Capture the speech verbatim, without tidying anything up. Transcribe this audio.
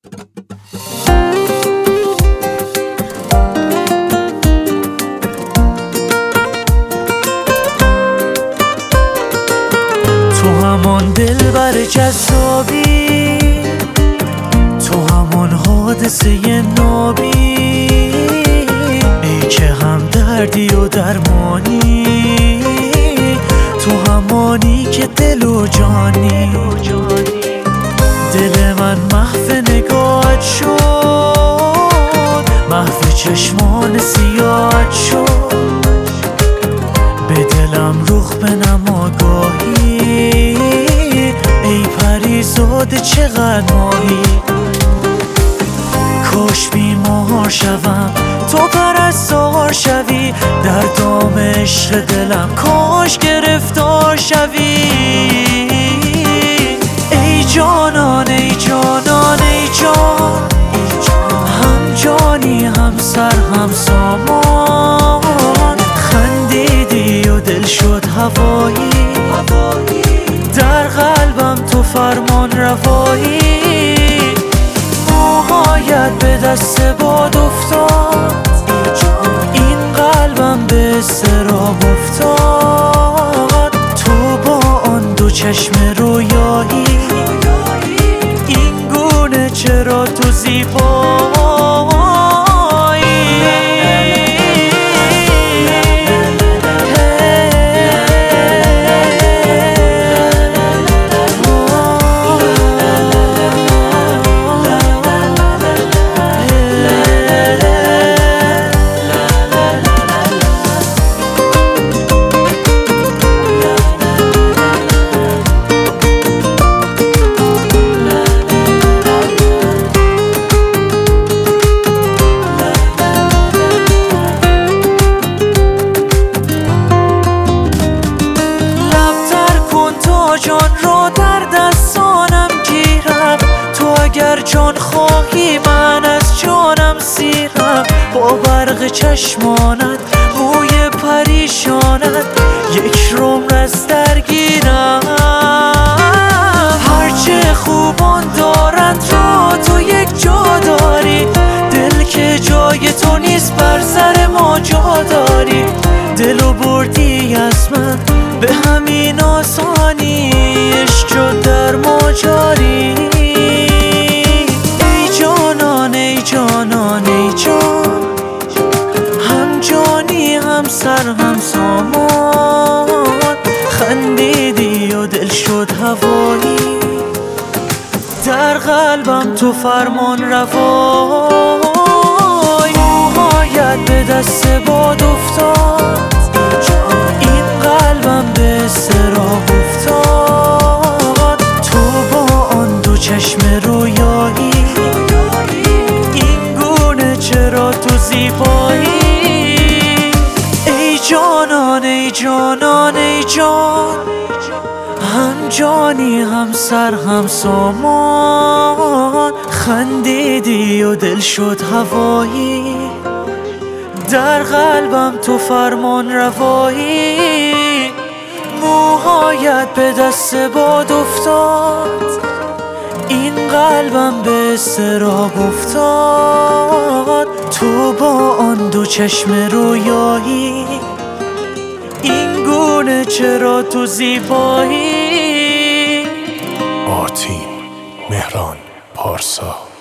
تو همون دلبر جذابی، تو همون حادثه نابی، ای که هم دردی و درمانی، تو همانی که دل و جانی. دل من محو نگاهت شد، محو چشمان سیاهت شد، به دلم رخ بنما گاهی، ای پریزاده چقدر ماهی. کاش بیمار شوم تو پرستار شوی، در دام عشق دلم کاش گرفتار شوی. ای جانان ای جانان ای جان، هم جانی هم سر هم سامان، خندیدی و دل شد هوایی، در قلبم تو فرمان روایی. موهایت به دست باد افتاد، این قلبم به اضطراب افتاد، تو با آن دو چشم رویایی، این گونه چرا تو زیبایی. جان را در دستانم گیرم، تو اگر جان خواهی من از جانم سیرم. با برق چشمانت موی پریشانت یک روم از درگیرم. هرچه خوبان دارند را تو یک جا داری، دل که جای تو نیست بر سر ما جا داری. دلو بردی از من به همین آسانی، عشق شد در ما جاری. ای جانان ای جانان ای جان، هم جانی هم سر هم سامان، خندیدی و دل شد هوایی، در قلبم تو فرمان روایی. موهایت به دست باد افتاد، این قلبم به اضطراب افتاد، تو با آن دو چشم رویایی، این گونه چرا تو زیبایی. ای جانان ای جانان ای جان، هم جانی هم سر هم سامان، خندیدی و دل شد هوایی، در قلبم تو فرمان روایی. موهایت به دست باد افتاد، این قلبم به اضطراب افتاد، تو با آن دو چشم رویایی، این گونه چرا تو زیبایی. آرتین مهران پارسا.